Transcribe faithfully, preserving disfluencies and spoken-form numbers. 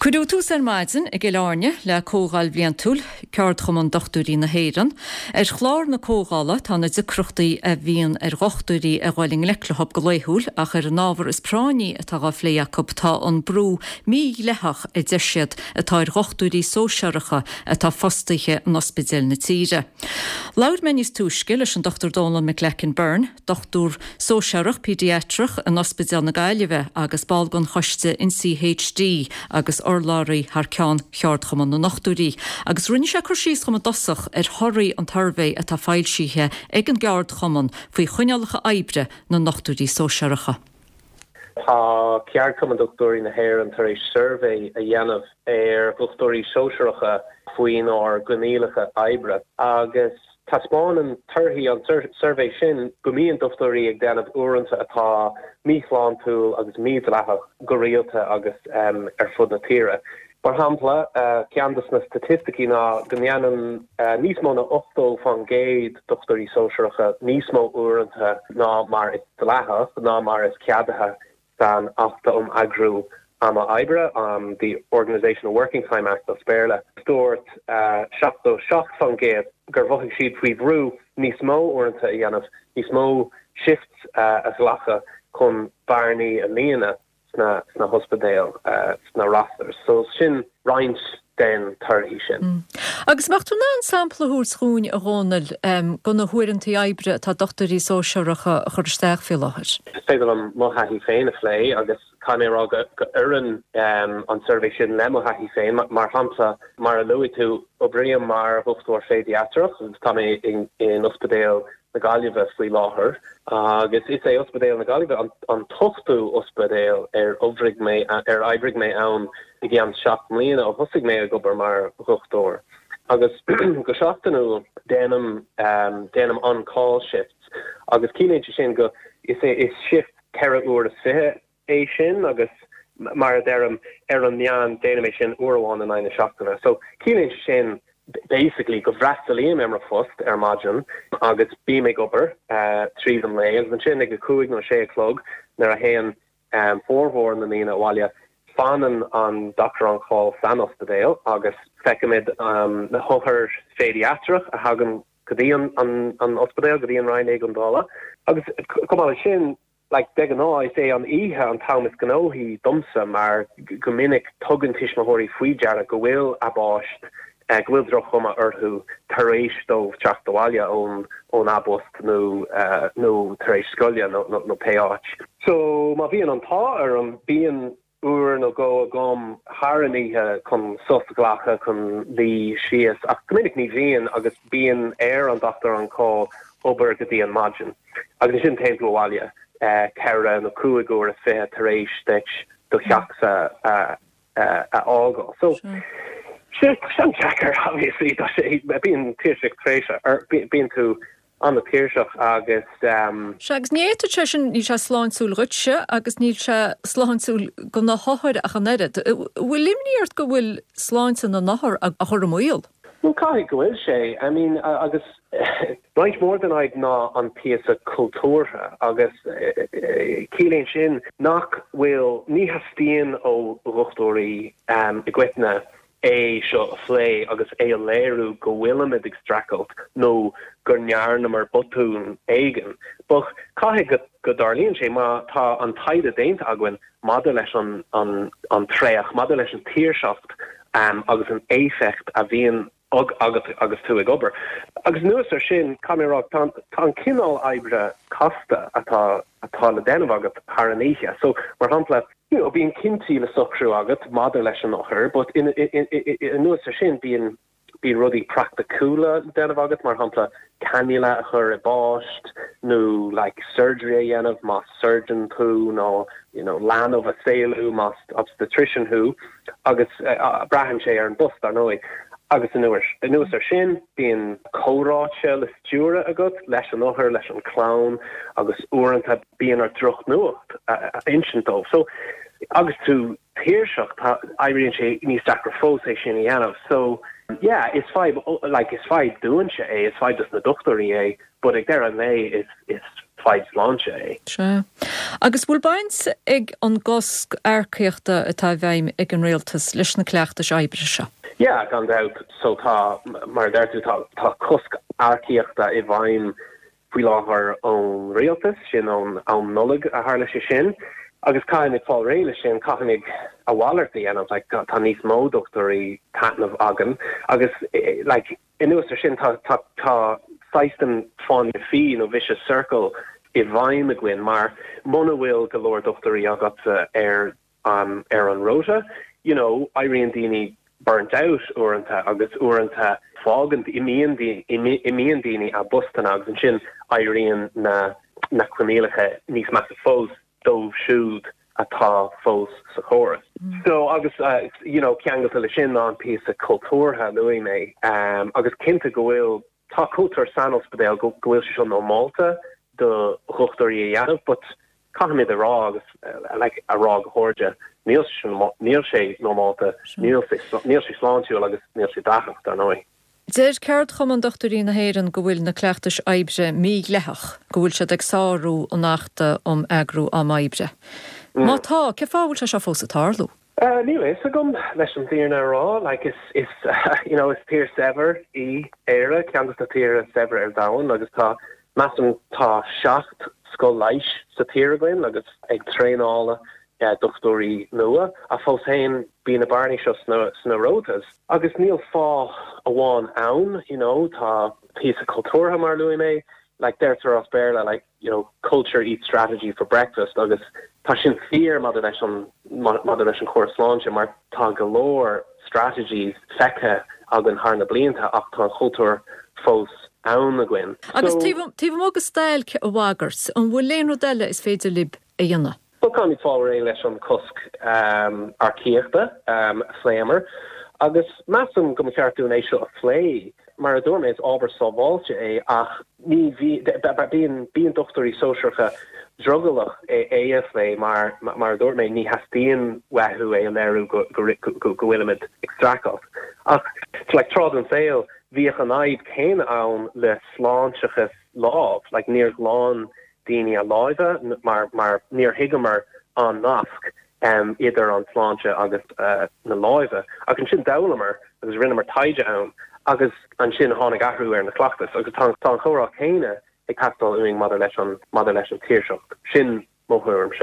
Cuidú tús ar maidin ag Ilearne le cógáil blian túl, ceart chumán dochtúí na héireann. Ar chlár na cógála tá na dicrochtaí a bhíon ar gochtúí a gháiling leclahab go léithúil ach ar an ábhar is prání atá gá phléacob tá an brú mí lethach i d deisiad atá ar gochtúí sósearacha atá fostaithe an ospidéal na tíre. Laud menis túisce leis an Doctor Donald McLaughlin Byrne, Doctor sósearach pediatrach an ospidéal na Gaillimhe agus bálgan choiste in C H D agus orláirí thar ceann cheart chumán na nachtúí, agus rinne sé chuirsíos chum dosach ar thoraí an tarvéh atá fáilsíthe ag an geard chumán faoi chuinealacha aibre na nachtúí sósearacha. Tá ceart chumán doctorí na héireann tar éis survey a dhéanamh ar doctorí sósearacha faoin ár gníalacha aibre, agus tá spáin an turthaí an survey sin go mííon doctorí ag déanamh uaireanta atá míchláán túil agus mídleathach go rialta agus um, ar fud na tíre. Par hampla, uh, ceandas na statisticí ná go mbeann uh, níos mó na ochtal fan géad doctorí sósearacha níos mó uaireanta ná mar is dleathach ná mar is ceadatha san afta um agrú am a Ibra, um, the Organizational Working Time Act of Sperla, stort uh, shafto shaft fan géad gur bhothaigh siad faoi bhrú níos mó uaireanta i dhéanamh níos mó shifts uh, as lacha chun barnaí a líana sna sna hospidéal uh, sna rasters. So sin roinnt den turthaí sin. Mm. Agus machtú ná an sampla úr scún a gháinil um, go na huaireantaí aibre tá doctorí sósearacha a chur isteach fiú láthir. Féidir an mothaithí féin a phlé agus Canérá go uan um, an survey sin le mothaithí féin mar hampla mar a luí tú obriam mar hochtúir fédiatrach agus tá mé in, in ospidéal na Gaillimhe faoi láthair. Agus is é ospidéal na Gaillimhe an, an tochtú ospidéal ar obrig mé ar aibrig mé ann i gceann seacht mbliana ó thosaigh mé a gobar mar hochtúir. Agus go seachtainú déanam um, déanam on-call shifts agus cínéid sin go is é is shift ceithre uair is fiche é sin agus mar derm ar an meán déanam sin uairháin in aine seachtainna. So cínéid sin basically go bhreastalíam imar fust ar maidin agus bí mé gobar uh, tríd an lé agus an sin ag go cúig nó sé clog nar a héan um, fórmhór na mína bháile fanan an doctor an call san ospidéal agus feicimid um, na hothir fédiatrach a hagan godíon an, an ospidéal godíon rein ag an dála agus cumála sin like de gan ná sé an ihe an Thomas Ganóhí dumsa mar go minic tugann tismothirí faoi deara go bhfuil a báist uh, go bhfuil droch chuma orthú tar éis dómh teach dohaile ón ón abost nó uh, nó tar éis scoile nó no, no péáit. So má bhíon an tá ar an bíon uair nó go a gom haraníthe chun sostaglacha chun lí sias ach go minic ní bhíon agus bíon air an doctor an cá obair go dtí an maidin. Agus sin taobh go bháile Uh, ceire nó cuaigúir a fé tar éis deis do cheachsa uh, uh, a ágáil. So sin checkar obviously tá sé bíon tíirseach tréise ar bíon tú an na tíirseach agus um, Seagus níéta tre sin ní se sláinsúil rutse agus ní se sláinsúil go na háthir a chanéad. Bhfuil limníart go bhfuil sláinsan na nachir a chur am mhuiil? Well, cai go bhfuil sé. I mean, uh, agus right more than I'd ná an piece of culture agus cíléin sin nach bhfuil ní hastíon ó ruchtóirí um, i gcuitne é seo a phlé agus é a léirú go bhfuilimiid ag stracailt nó gur nearnam ar botún éigen. But cai go, go darlíonn sé má tá an taide déint aghain mada leis an, an, an tréach, mada leis an tíirseacht um, agus an éifecht a bhíon Og, agus, agus tú ag obair. Agus nuas ar sin camerá tá cinál aibre costa atá atá le déanamh agat tharaníe. So mar hampla you know, bíon cintí le socrú agat mada leis an nachir, but in, in, in, in, in nuas ar sin bíon bíon rudí practicúla déanamh agat mar hampla cannula a chur i báist nó like surgery a dhéanamh más surgeon tú nó you know, lean of a saoú más obstetrician who agus uh, uh, braham sé ar an bust ar nói. Agus an nuair an nuas ar sin bíon córáte le stúra agat leis an áthir leis an clán agus uaireanta bíon ar droch nuacht a insintómh. So agus tú tíirseach tá éiríonn sé níos sacrafós é sin i dhéanamh. So yeah, it's fine like it's fine doing sé é, it's fine just na doctorí é, but ag deir an é is is five sláinte. Se. Agus bhfuil baint ag an gosc aircíochta atá bheim ag an réaltas leis na cleachtais oibre seo. Ja, gan out so tá mar dertu tá tá cosc aircíochta i bhaim fhui láthar ón réaltas sin an an nolig a hála sé sin. Agus caiinnig fá réile sin caiinnig a bhhaartaí an like tá níos mó doctorí tanmh agan agus like inuas sin tá tá tá feistan fáin fi nó vicious circle i bhaim a gin mar mona bhfuil go leor doctorí agat ar um ar an rota, you know, Irene Dini burnt out orinthe agus orinthe fágan imíon imíon daoine a bustan agus an sin Irene na na cuiméalacha níos meas fós dómh siúd atá fós sa chóras. Mm. So agus uh, you know ceangal le sin an pí a cultúrtha luí mé um, agus cinnte go bhfuil tá cultúr sanos bedéil go bhfuil se nó Malta do chuchtarí dhéanamh, but caiimiid a rá agus uh, like a rá chóide níl níl sé nó Malta níl níl sé sláintúil agus níl sé dachacht dar nói. Déir ceart chum an doctorí na héireann go bhfuil na cleachtais oibre mí lethach, go bhfuil siad ag sáú ó nachta om agrú am oibre. Má tá, ce fábhfuil se se fós a tarlú? Uh, Níl is a gom leis an tíarna rá, like is is uh, you know is tír sever í éire ceantas na tír sever ar dain agus tá massam tá seacht scoil leis sa tír again agus ag tréála uh, doctorí nua a fós hain bí na barní seo sna sna rótas agus níl fá a bháin ann, you know, tá pí a cultúrtha mar luí mé, like deirtar as béla, like, you know, culture eat strategy for breakfast agus tá sin fear mother leis an mother leis an chorasláinte mar tá galore strategies fecha agan thar na blianta ach tá cultúr fós ann a gin. Agus tíh mógus stail ce a bhagart an bhfuil léon rodile is féidir lib a dhéanana. Well kann ik fá ré leis an cosc um, arcíochta um, flémer agus massam go ceartún é seo a phlé mar a dúir méid ábhar sábháilte é ach ní bíon bíon doctorí sóisiircha drogalach é é a phlé mar mar a dúir méid ní hastíon wethú é an éirú go bhfuilimiid extracach ach like trád an féil bhíoch an aid céine ann le sláintseachas láb like níor glán daoine a láimhe mar mar níor higamar an nasc um, idir an sláinte agus uh, na láimhe ach an sin dalamar agus rinne mar taide ann agus an sin tháinig ahrú ar na clachtas agus tá tá chórá chéine ag castal uing mother leis an mother leis an tíirseach sin móthúirm se.